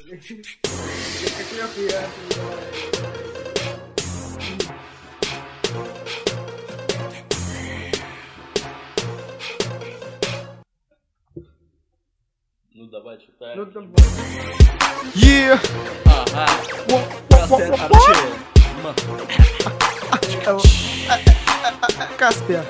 Ну давай, читай. Ну давай. Ага. Каспер Арчи. Каспер.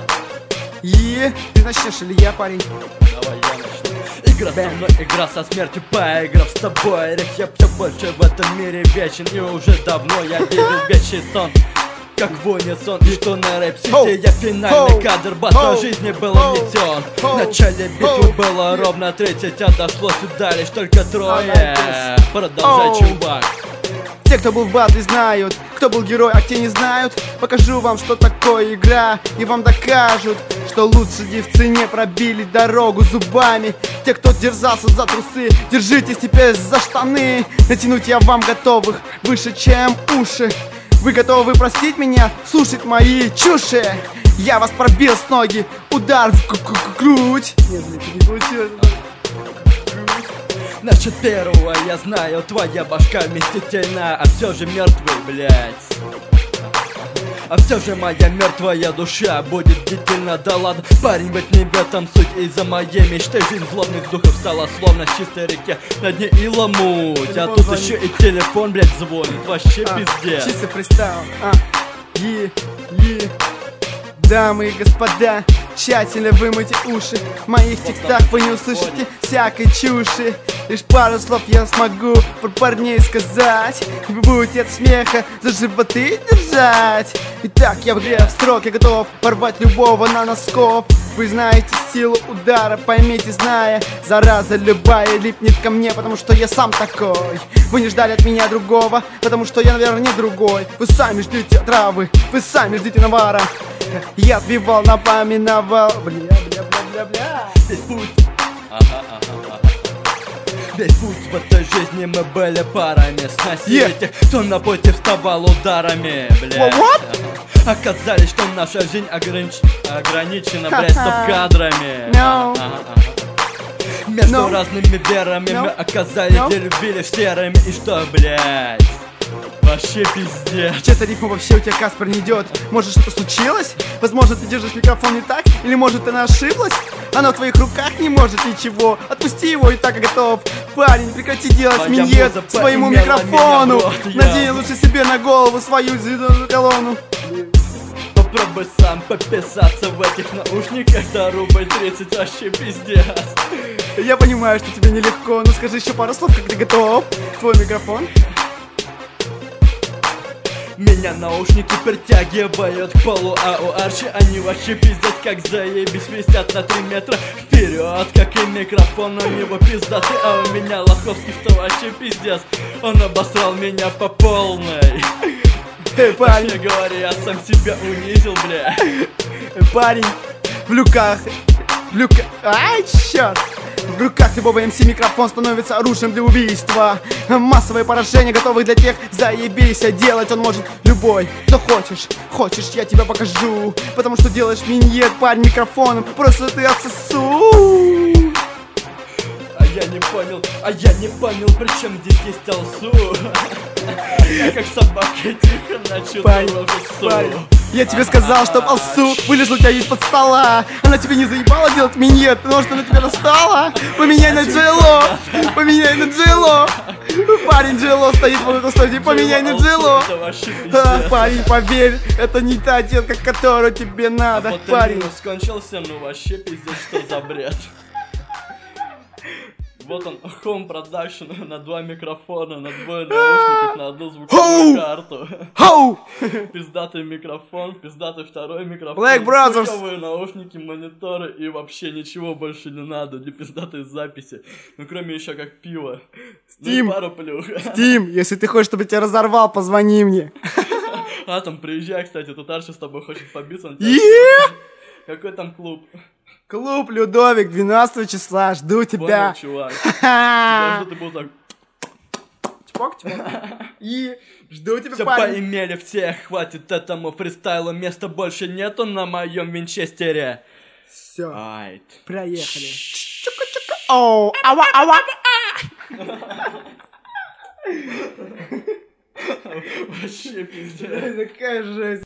Ты начнешь или я, парень? Давай я начну. Игра со мной, игра со смертью, поиграв с тобой. Рек, я все больше в этом мире вечен. И уже давно я видел вечный сон, как в унисон. И что на рэп-сите я финальный кадр батла жизни был унесен. В начале битвы было ровно 30, а дошло сюда лишь только трое. Продолжай, чувак. Те, кто был в батле, знают, кто был герой, а те не знают. Покажу вам, что такое игра, и вам докажут, что лучшие в цене пробили дорогу зубами. Те, кто держался за трусы, держитесь теперь за штаны. Натянуть я вам готовых выше, чем уши. Вы готовы простить меня, слушать мои чуши? Я вас пробил с ноги, удар в грудь. Нет, не получилось. Насчет первого я знаю, твоя башка вместительна, а все же мертвый, блять. А все же моя мертвая душа будет бдительна, да ладно. Парень, быть не в этом суть, из-за моей мечты жизнь злобных духов стала словно в чистой реке. На дне ила муть, а тут еще и телефон, блять, звонит, вообще пиздец. Чисто фристайл, Дамы и господа, тщательно вымойте уши. В моих текстах вы не услышите всякой чуши. Лишь пару слов я смогу про парней сказать. Вы будете от смеха за животы держать. Итак, я в игре в строк, я готов порвать любого на носков. Вы знаете силу удара, поймите, зная. Зараза любая липнет ко мне, потому что я сам такой. Вы не ждали от меня другого, потому что я, наверное, не другой. Вы сами ждите травы, вы сами ждите навара. Я сбивал, напоминал. Бля. Весь путь, весь путь в этой жизни мы были парами. Сносили тех, кто на пути вставал ударами, блядь. Оказались, что наша жизнь ограничена, блядь, стоп-кадрами. Между разными верами мы оказались, где любили серыми. И что, блядь? Вообще пиздец. Чья-то рифма вообще у тебя, Каспер, не идет. Может, что-то случилось? Возможно, ты держишь микрофон не так? Или может, она ошиблась? Она в твоих руках не может ничего. Отпусти его, и так готов. Парень, прекрати делать миньет своему микрофону. Надень лучше себе на голову свою зеленую колонну. Попробуй сам пописаться в этих наушниках. Да рубль 30, вообще пиздец. Я понимаю, что тебе нелегко, но скажи еще пару слов, как ты готов. Твой микрофон. Меня наушники притягивают к полу, а у Арчи они вообще пиздят, как заебись, висят на 3 метра вперед, как и микрофон у него пиздатый, а у меня Лоховский, что вообще пиздец. Он обосрал меня по полной. Парень, Вообще говоря, я сам себя унизил, бля. Парень, в руках, ай, черт! В руках любого МС микрофон становится оружием для убийства. Массовое поражение готовы для тех, заебись, а делать он может любой. Кто хочешь, я тебя покажу. Потому что делаешь миньет, парень, микрофоном, просто ты отсосу. Я не понял, при чем здесь есть Алсу. Я как собака тихо начал парень, я тебе сказал, чтоб Алсу вылезла у тебя из-под стола. Она тебе не заебала делать миньет, потому что она тебя достала. Поменяй на Джейло. Парень, Джейло стоит вот этой студии, поменяй на Джейло. Парень, поверь, это не та детка, которую тебе надо, парень. Скончился, ну вообще пиздец, что за бред. Вот он, Home Production, на 2 микрофона, на 2 наушников, на 1 звуковую карту. Пиздатый микрофон, пиздатый второй микрофон, Black Brothers. звуковые наушники, мониторы и вообще ничего больше не надо для пиздатой записи. Ну кроме еще как пива. Steam, ну, пару плюх. Steam, если ты хочешь, чтобы я тебя разорвал, позвони мне. Атом, приезжай, кстати, тут Арчи с тобой хочет побиться. Какой там клуб? Клуб Людовик, 12 числа, жду тебя. Понял, чувак. Тебя жду, ты был так. Чпок. И жду тебя, Все парень. поимели всех, хватит этому фристайлу, места больше нету на моем винчестере. Все, Айт. проехали. Чука-чука. Оу, ава. Вообще пиздец. Такая жесть.